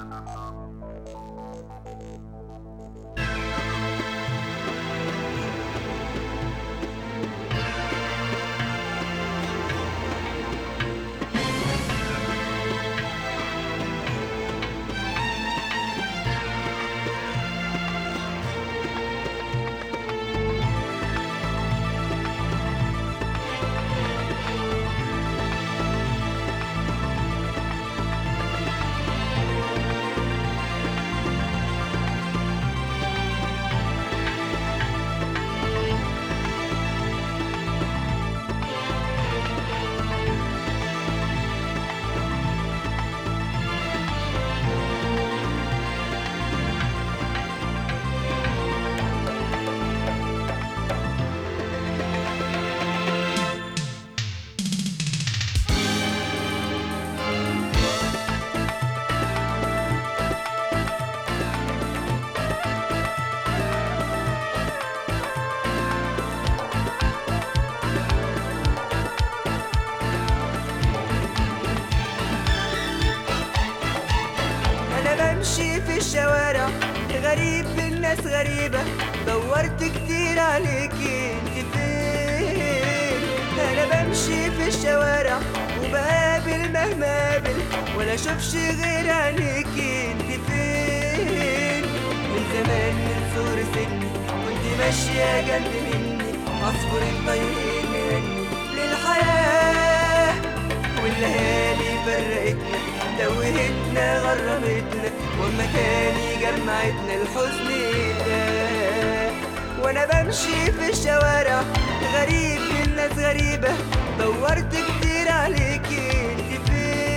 بمشي في الشوارع غريب، الناس غريبة، دورت كتير عليكي انت فين. انا بمشي في الشوارع وبقابل مهما قابل، ولا اشوفش غير عليكي انت فين. من زمان من صغر سني كنت ماشية جنب مني، عصفور الطيرين مني للحياة، والليالي فرقتنا توهتنا غربتنا، والمكان جمعتنا الحزن ده. وانا بمشي في الشوارع غريب، الناس غريبة، دورت كتير عليكي انت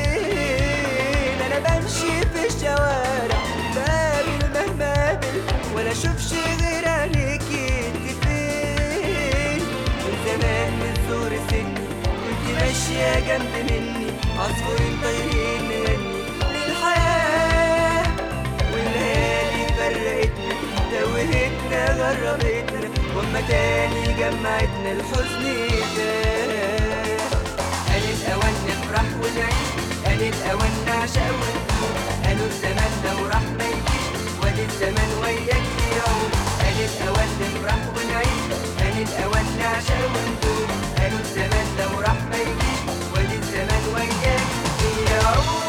فين. انا بمشي في الشوارع بقابل مهما قابل، ولا اشوفش غير عليكي انت فين. من زمان من صغر سني كنت ماشية جنب مني، عصفورين طايرين نغني للحياة، والليالي فرقتنا توهتنا غربتنا، واما تاني جمعتنا الحزن ده. قال الأوان نفرح ونعيش، قال الأوان نعشق ونتوب، قالوا الزمان لو راح ما يجيش، وادي الزمان وياك يعود. قال الأوان نفرح ونعيش، قال الأوان نعشق ونتوب، قالوا الزمان لو راح ما يجيش، وادي الزمان وياك يعود.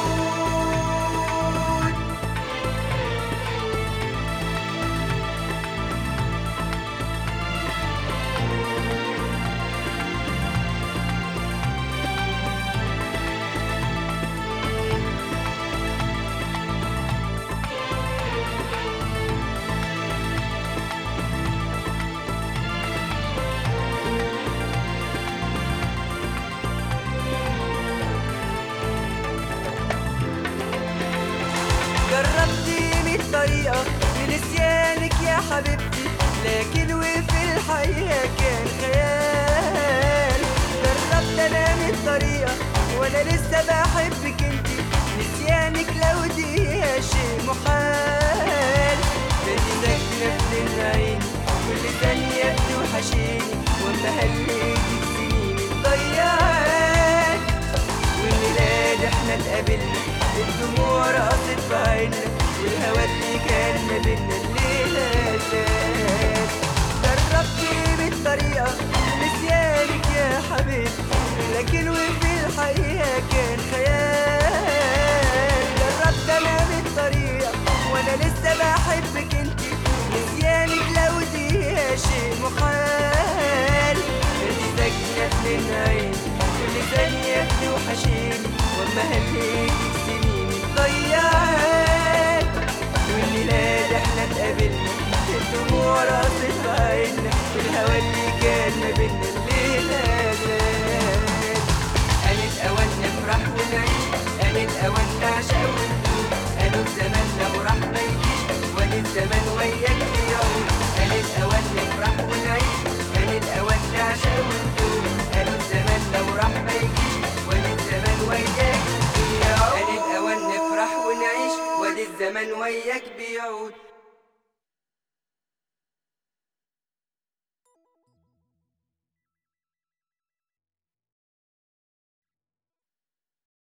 جربت 100 طريقة لنسيانك يا حبيبتي، لكن وفي الحقيقة كان خيال. جربت أنا 100 طريقة وأنا لسه بحبك انتي، نسيانك لو دقيقة شيء محال. ده انتي ساكنة في العين كل ثانية بتوحشيني، وأما هليتك سنيني ضيعت، والميلاد احنا اتقابلنا الدموع رقصت في عيننا، والهوا اللي كان ما بينا الليلة زاد. جربت 100 طريقة نسيانك يا حبيبتي، لكن وفي الحقيقة كان خيال. جربت أنا 100 طريقة وأنا لسه بحبك انتي، نسيانك لو دقيقة شيء محال. انتي ساكنة في العين كل ثانية بتوحشيني، وأما هليتك سنيني ضيعت، والميلاد احنا اتقابلنا الدموع رقصت في عيننا، والهوا اللي كان ما بينا الليلة زاد. قال الأوان نفرح ونعيش، قال الأوان نعشق ونتوب، قالوا الزمان لو راح ما يجيش، وادي الزمان وياك يعود. قال الأوان نفرح ونعيش، قال الأوان نعشق ونتوب، قالوا الزمان لو راح ما يجيش، وادي الزمان وياك يعود. قال الأوان نفرح ونعيش، وادي الزمان وياك بيعود.